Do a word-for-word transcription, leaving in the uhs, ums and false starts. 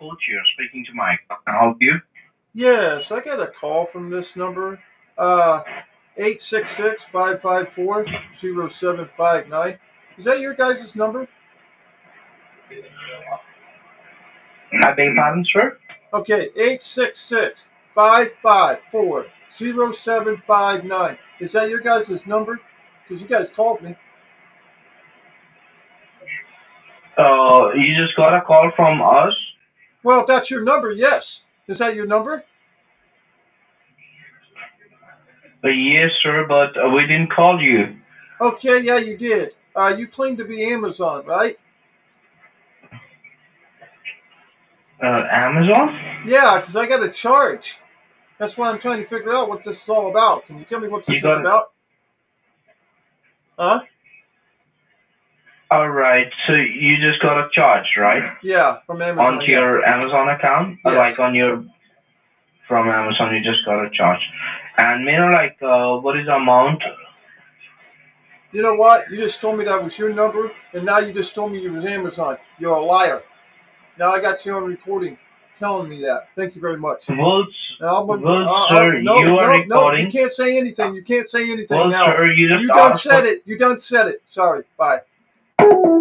coach here, speaking to Mike. How can I help you? Yes, I got a call from this number. Uh, eight six six, five five four, zero seven five nine. Is that your guys' number? I beg your pardon, sir? Okay, eight six six, five five four, zero seven five nine. Is that your guys' number? Because you guys called me. Uh, you just got a call from us? Well, if that's your number, yes. Is that your number? Uh, yes, sir, but uh, we didn't call you. Okay, yeah, you did. Uh, you claim to be Amazon, right? Uh, Amazon? Yeah, because I got a charge. That's why I'm trying to figure out what this is all about. Can you tell me what You this is got about? Huh? all right. So you just got a charge, right? Yeah, from Amazon, Onto yeah. your Amazon account, uh, Yes. like on your from Amazon, you just got a charge. And you know, like, uh, what is the amount? You know what? You just told me that was your number, and now you just told me you was Amazon. You're a liar. Now I got you on recording telling me that. Thank you very much. Well, Now, s- I'm, uh, well, uh, sir, no, you are no, no. You recording. can't say anything. You can't say anything Well, now. sir, you just You done asked said for. it. You done said it. Sorry. Bye.